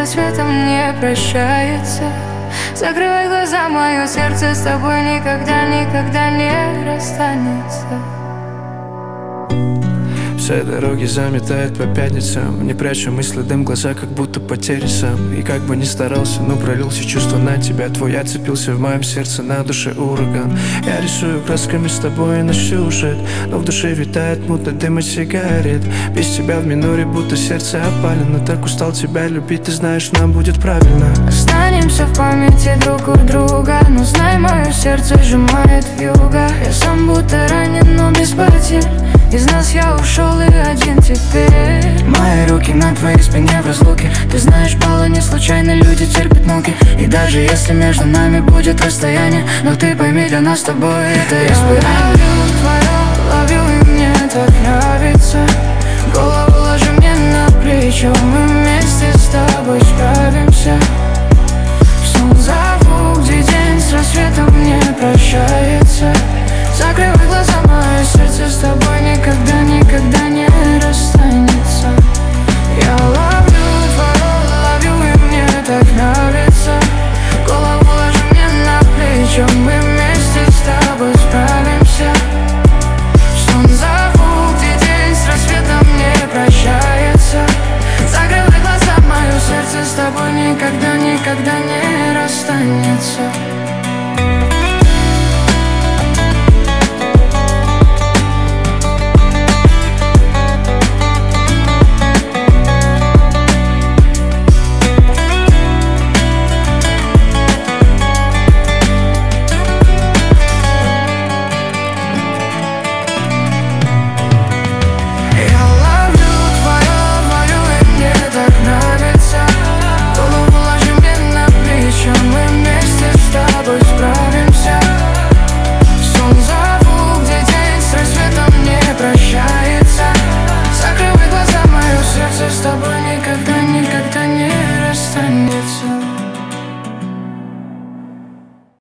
рассветом не прощается. Закрывай глаза, мое сердце с тобой никогда, никогда не расстанется. Все дороги заметает по пятницам. Не прячу мысли, дым глаза, как будто потери сам. И как бы ни старался, но пролился чувство на тебя. Твой отцепился в моем сердце, на душе ураган. Я рисую красками с тобой на сюжет, но в душе витает мутно дым от сигарет. Без тебя в миноре, будто сердце опалено. Так устал тебя любить, ты знаешь, нам будет правильно. Останемся в памяти друг у друга, но знай, мое сердце сжимает вьюга. Я сам будто ранен, но без потерь. Из нас я ушел и один теперь. Мои руки на твоей спине в разлуке. Ты знаешь, Пала, не случайно люди терпят муки. И даже если между нами будет расстояние, но ты пойми, для нас с тобой это испытание. Я твое, и мне так нравится. Голову ложи мне на плечо, мы вместе с тобой справимся. В сон зову, где день с рассветом не прощается. Закрывай глаза, мое сердце с тобой никогда, никогда не расстанется. Я ловлю, и мне так нравится. Голову ложи мне на плечо, мы вместе с тобой справимся. В сон зову, где день с рассветом не прощается. Закрывай глаза, мое сердце с тобой никогда, никогда не расстанется.